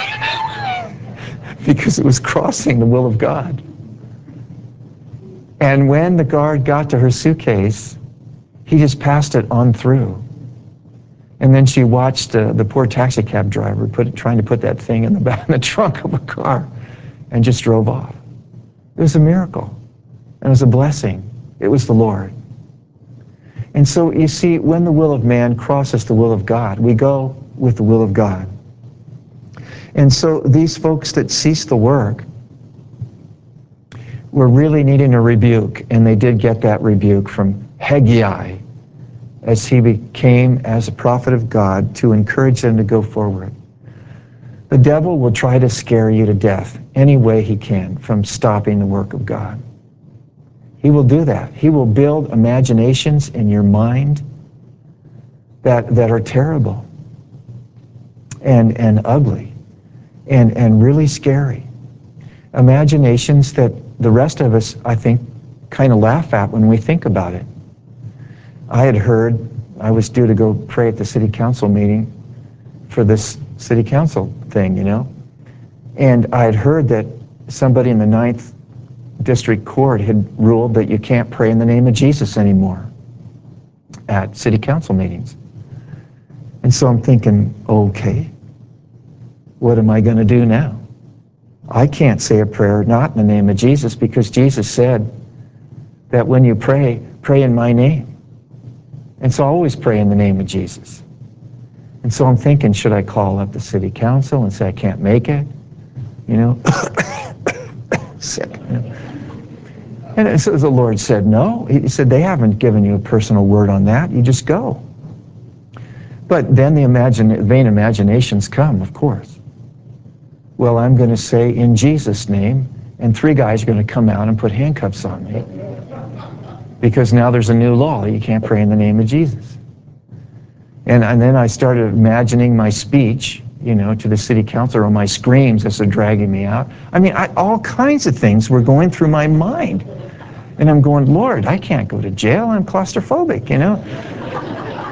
because it was crossing the will of God. And when the guard got to her suitcase, he just passed it on through. And then she watched uh, the poor taxi cab driver put it, trying to put that thing in the back in the trunk of a car and just drove off. It was a miracle. It was a blessing. It was the Lord. And so you see, when the will of man crosses the will of God, we go with the will of God. And so these folks that ceased the work were really needing a rebuke, and they did get that rebuke from Haggai as he became as a prophet of God to encourage them to go forward. The devil will try to scare you to death any way he can from stopping the work of God. He will do that. He will build imaginations in your mind that, that are terrible and, and ugly and, and really scary. Imaginations that the rest of us, I think, kind of laugh at when we think about it. I had heard, I was due to go pray at the city council meeting for this city council thing, you know, and I had heard that somebody in the ninth District Court had ruled that you can't pray in the name of Jesus anymore at city council meetings. And so I'm thinking, okay, what am I going to do now? I can't say a prayer not in the name of Jesus, because Jesus said that when you pray, pray in my name. And so I always pray in the name of Jesus. And so I'm thinking, should I call up the city council and say I can't make it? You know, sick. You know? And so the Lord said, no. He said, they haven't given you a personal word on that. You just go. But then the imagine, vain imaginations come, of course. Well, I'm going to say in Jesus' name, and three guys are going to come out and put handcuffs on me because now there's a new law. You can't pray in the name of Jesus. And, and then I started imagining my speech, you know, to the city council, or my screams as they're dragging me out. I mean, I, all kinds of things were going through my mind. And I'm going, Lord, I can't go to jail. I'm claustrophobic, you know.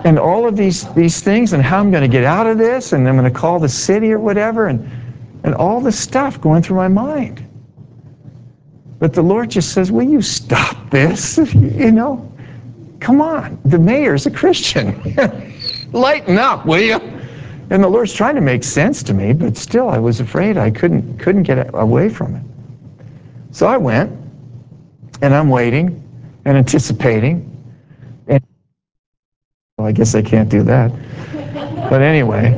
and all of these, these things, and how I'm going to get out of this, and I'm going to call the city or whatever, and, and all this stuff going through my mind. But the Lord just says, will you stop this? You know, come on. The mayor's a Christian. Lighten up, will you? And the Lord's trying to make sense to me, but still I was afraid I couldn't, couldn't get away from it. So I went, and I'm waiting and anticipating. And well, I guess I can't do that. But anyway,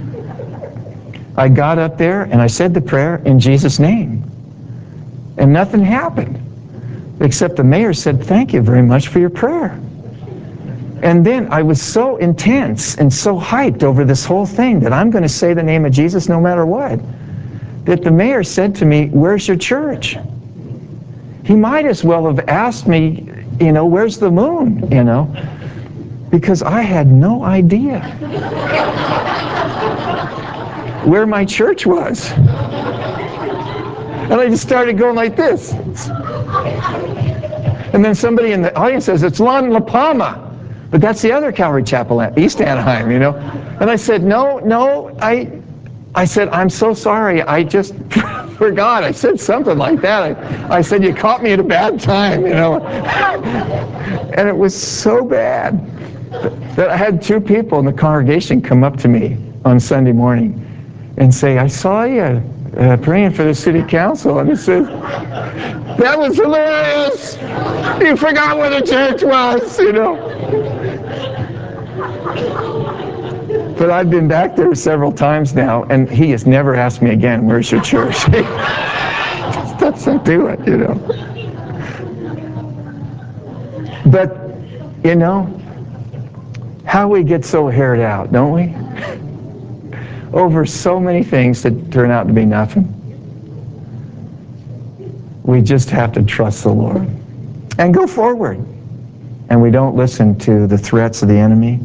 I got up there and I said the prayer in Jesus' name. And nothing happened, except the mayor said, thank you very much for your prayer. And then I was so intense and so hyped over this whole thing that I'm going to say the name of Jesus no matter what, that the mayor said to me, where's your church? He might as well have asked me, you know, where's the moon, you know, because I had no idea where my church was. And I just started going like this. And then somebody in the audience says, it's Lon La Palma. But that's the other Calvary Chapel at East Anaheim, you know. And I said, no, no, I I said, I'm so sorry. I just forgot. I said something like that. I, I said, you caught me at a bad time, you know. And it was so bad that I had two people in the congregation come up to me on Sunday morning and say, I saw you uh, praying for the city council. And I said, that was hilarious. You forgot where the church was, you know. But I've been back there several times now, and he has never asked me again, where's your church? He just doesn't do it, you know. But, you know, how we get so haired out, don't we? Over so many things that turn out to be nothing. We just have to trust the Lord and go forward. And we don't listen to the threats of the enemy.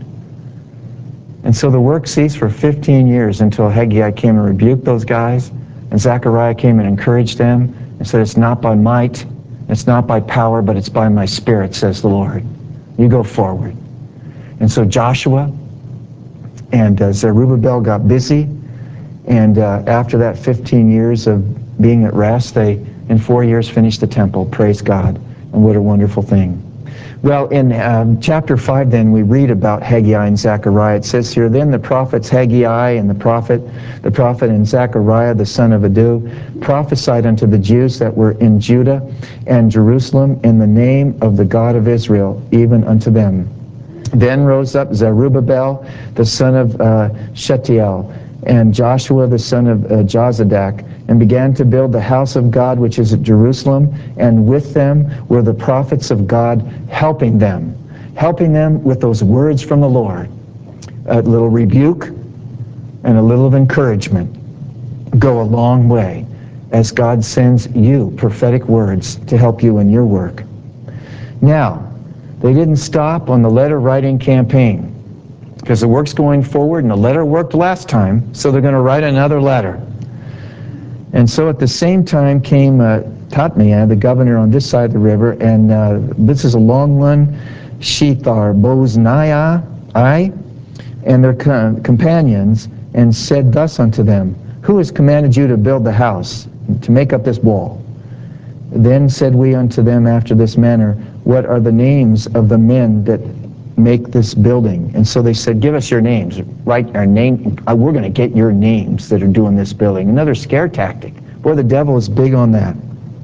And so the work ceased for fifteen years until Haggai came and rebuked those guys, and Zechariah came and encouraged them and said, it's not by might, it's not by power, but it's by my Spirit, says the Lord. You go forward. And so Joshua and uh, Zerubbabel got busy, and uh, after that fifteen years of being at rest, they in four years finished the temple. Praise God. And what a wonderful thing. Well, in um, chapter five, then, we read about Haggai and Zechariah. It says here, then the prophets Haggai and the prophet, the prophet and Zechariah, the son of Iddo, prophesied unto the Jews that were in Judah and Jerusalem in the name of the God of Israel, even unto them. Then rose up Zerubbabel, the son of uh, Shealtiel, and Joshua, the son of uh, Jozadak, and began to build the house of God which is at Jerusalem, and with them were the prophets of God helping them, helping them with those words from the Lord. A little rebuke and a little of encouragement go a long way as God sends you prophetic words to help you in your work. Now, they didn't stop on the letter writing campaign, because the work's going forward, and the letter worked last time, so they're going to write another letter. And so at the same time came uh, Tatmai, the governor on this side of the river, and uh, this is a long one, Shethar Boznai, I, and their com companions, and said thus unto them, who has commanded you to build the house, to make up this wall? Then said we unto them after this manner, what are the names of the men that make this building? And so they said, give us your names. Write our name. We're going to get your names that are doing this building. Another scare tactic. Boy, the devil is big on that.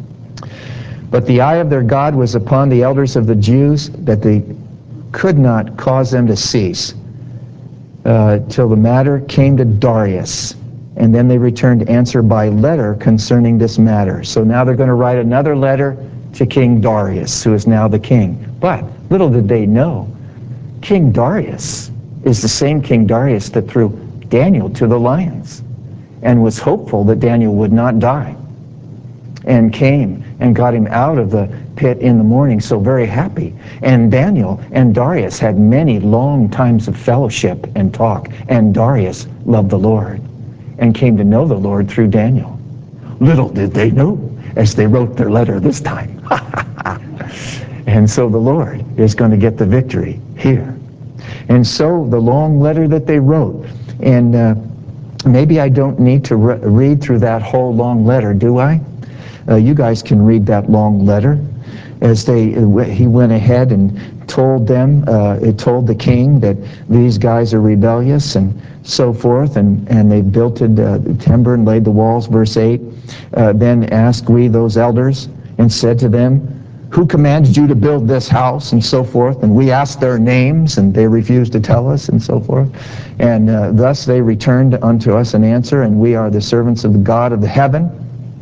But the eye of their God was upon the elders of the Jews, that they could not cause them to cease, uh, till the matter came to Darius. And then they returned answer by letter concerning this matter. So now they're going to write another letter to King Darius, who is now the king. But little did they know, King Darius is the same King Darius that threw Daniel to the lions and was hopeful that Daniel would not die, and came and got him out of the pit in the morning, so very happy. And Daniel and Darius had many long times of fellowship and talk, and Darius loved the Lord and came to know the Lord through Daniel. Little did they know as they wrote their letter this time. And so the Lord is going to get the victory here. And so the long letter that they wrote, and uh, maybe I don't need to re read through that whole long letter, do I? Uh, you guys can read that long letter. As they, he went ahead and told them, uh, it told the king that these guys are rebellious and so forth, and, and they built it, uh, timber and laid the walls, verse eight. Uh, then asked we those elders and said to them, who commanded you to build this house, and so forth? And we asked their names, and they refused to tell us, and so forth. And uh, thus they returned unto us an answer, and we are the servants of the God of the heaven,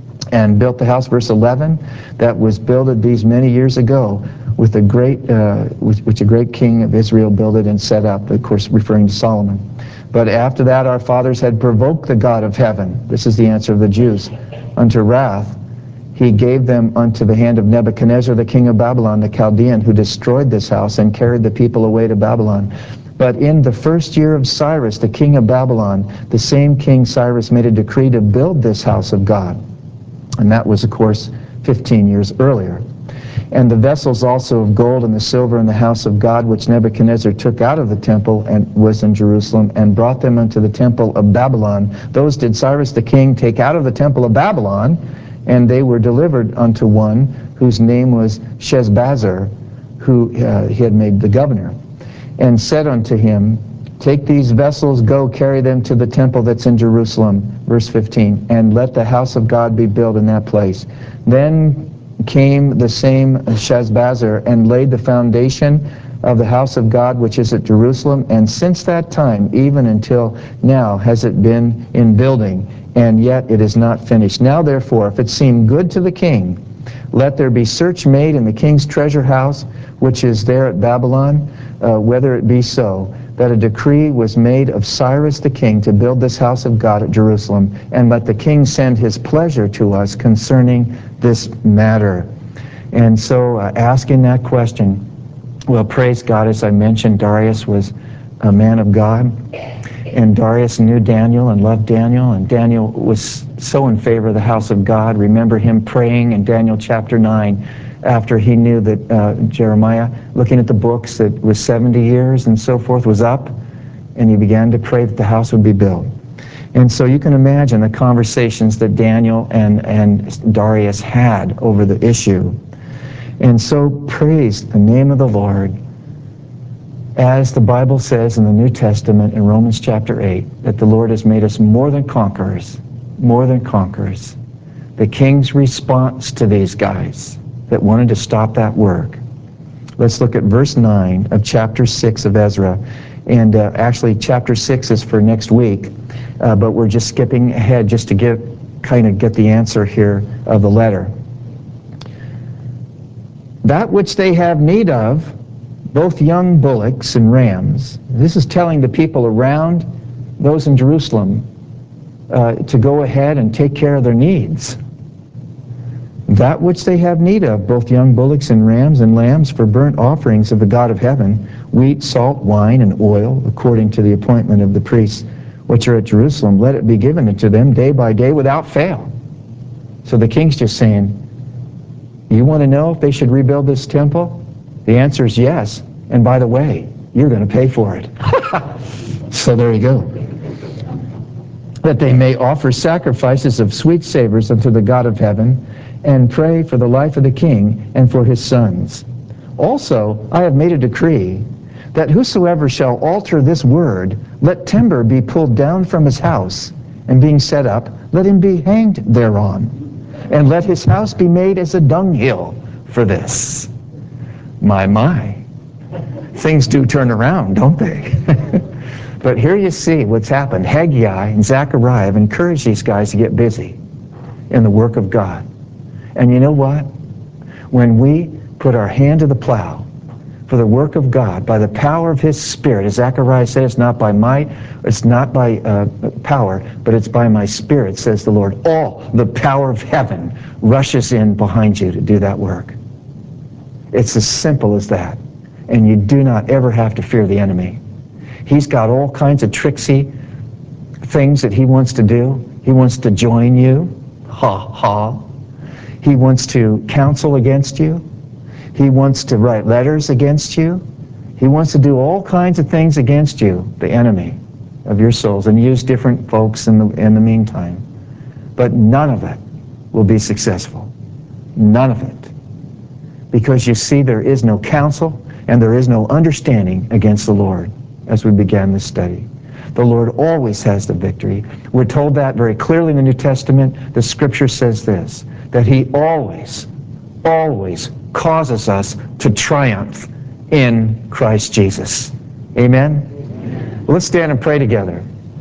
and built the house, verse eleven, that was builded these many years ago, with a great, uh, which, which a great king of Israel builded and set up, of course referring to Solomon. But after that our fathers had provoked the God of heaven, this is the answer of the Jews, unto wrath. He gave them unto the hand of Nebuchadnezzar, the king of Babylon, the Chaldean, who destroyed this house and carried the people away to Babylon. But in the first year of Cyrus, the king of Babylon, the same king Cyrus made a decree to build this house of God. And that was, of course, fifteen years earlier. And the vessels also of gold and the silver in the house of God, which Nebuchadnezzar took out of the temple and was in Jerusalem, and brought them unto the temple of Babylon, those did Cyrus the king take out of the temple of Babylon, and they were delivered unto one whose name was Sheshbazzar, who uh, he had made the governor, and said unto him, take these vessels, go carry them to the temple that's in Jerusalem, verse fifteen, and let the house of God be built in that place. Then came the same Sheshbazzar and laid the foundation of the house of God which is at Jerusalem, and since that time, even until now, has it been in building, and yet it is not finished. Now therefore, if it seem good to the king, let there be search made in the king's treasure house, which is there at Babylon, uh, whether it be so, that a decree was made of Cyrus the king to build this house of God at Jerusalem, and let the king send his pleasure to us concerning this matter. And so uh, asking that question, well, praise God, as I mentioned, Darius was a man of God, and Darius knew Daniel and loved Daniel, and Daniel was so in favor of the house of God. Remember him praying in Daniel chapter nine, after he knew that uh, Jeremiah, looking at the books, that was seventy years and so forth, was up, and he began to pray that the house would be built. And so you can imagine the conversations that Daniel and, and Darius had over the issue. And so praise the name of the Lord, as the Bible says in the New Testament in Romans chapter eight, that the Lord has made us more than conquerors, more than conquerors. The king's response to these guys that wanted to stop that work. Let's look at verse nine of chapter six of Ezra. And uh, actually chapter six is for next week, uh, but we're just skipping ahead just to get kind of get the answer here of the letter. That which they have need of, both young bullocks and rams. This is telling the people around, those in Jerusalem, uh, to go ahead and take care of their needs. That which they have need of, both young bullocks and rams and lambs for burnt offerings of the God of heaven, wheat, salt, wine, and oil, according to the appointment of the priests which are at Jerusalem, let it be given unto them day by day without fail. So the king's just saying, you want to know if they should rebuild this temple? The answer is yes. And by the way, you're going to pay for it. So there you go. That they may offer sacrifices of sweet savors unto the God of heaven, and pray for the life of the king and for his sons. Also, I have made a decree that whosoever shall alter this word, let timber be pulled down from his house, and being set up, let him be hanged thereon, and let his house be made as a dunghill for this. My, my. Things do turn around, don't they? But here you see what's happened. Haggai and Zechariah have encouraged these guys to get busy in the work of God. And you know what? When we put our hand to the plow for the work of God by the power of his Spirit, as Zechariah says, not by might, it's not by uh, power, but it's by my Spirit, says the Lord. All the power of heaven rushes in behind you to do that work. It's as simple as that. And you do not ever have to fear the enemy. He's got all kinds of tricksy things that he wants to do. He wants to join you. Ha, ha. He wants to counsel against you. He wants to write letters against you. He wants to do all kinds of things against you, the enemy of your souls, and use different folks in the, in the meantime. But none of it will be successful. None of it. Because you see, there is no counsel and there is no understanding against the Lord as we began this study. The Lord always has the victory. We're told that very clearly in the New Testament. The Scripture says this, that He always, always causes us to triumph in Christ Jesus. Amen? Well, let's stand and pray together.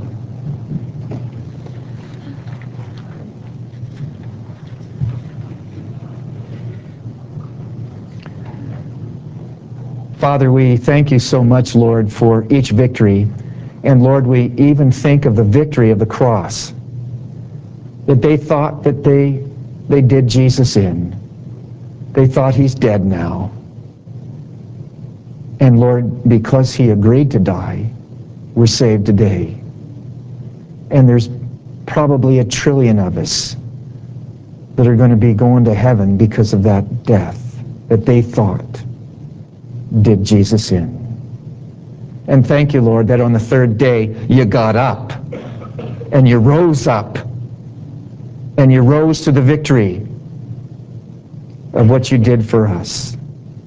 Father, we thank you so much, Lord, for each victory. And Lord, we even think of the victory of the cross, that they thought that they, they did Jesus in. They thought He's dead now. And Lord, because He agreed to die, we're saved today. And there's probably a trillion of us that are going to be going to heaven because of that death that they thought did Jesus in. And thank you, Lord, that on the third day you got up and you rose up and you rose to the victory of what you did for us.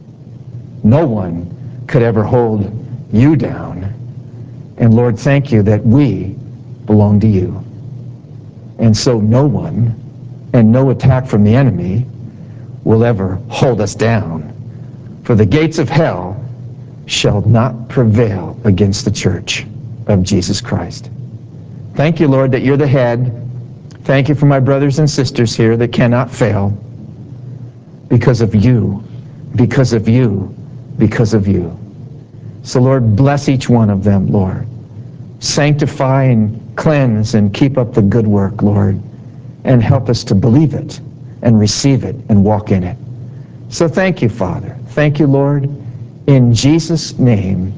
No one could ever hold you down. And Lord, thank you that we belong to you. And so no one and no attack from the enemy will ever hold us down. For the gates of hell shall not prevail against the church of Jesus Christ. Thank you, Lord, that you're the head. Thank you for my brothers and sisters here that cannot fail because of you, because of you, because of you. So, Lord, bless each one of them, Lord. Sanctify and cleanse and keep up the good work, Lord, and help us to believe it and receive it and walk in it. So thank you, Father. Thank you, Lord. In Jesus' name,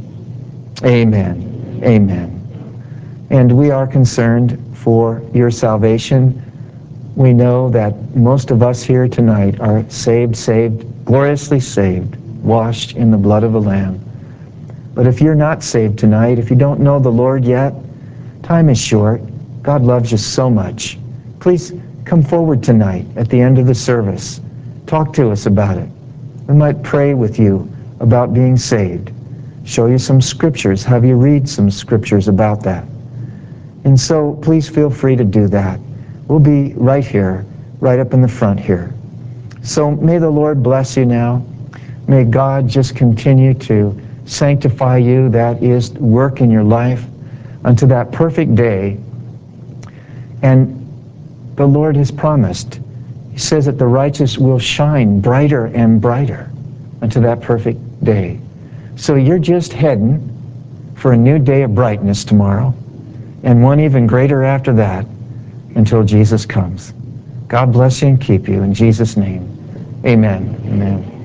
amen. Amen. And we are concerned for your salvation. We know that most of us here tonight are saved, saved, gloriously saved, washed in the blood of the Lamb. But if you're not saved tonight, if you don't know the Lord yet, time is short. God loves you so much. Please come forward tonight at the end of the service. Talk to us about it. We might pray with you about being saved. Show you some scriptures, have you read some scriptures about that. And so please feel free to do that. We'll be right here, right up in the front here. So may the Lord bless you now. May God just continue to sanctify you, that is, work in your life unto that perfect day. And the Lord has promised. He says that the righteous will shine brighter and brighter unto that perfect day. So you're just heading for a new day of brightness tomorrow, and one even greater after that until Jesus comes. God bless you and keep you in Jesus' name. Amen. Amen.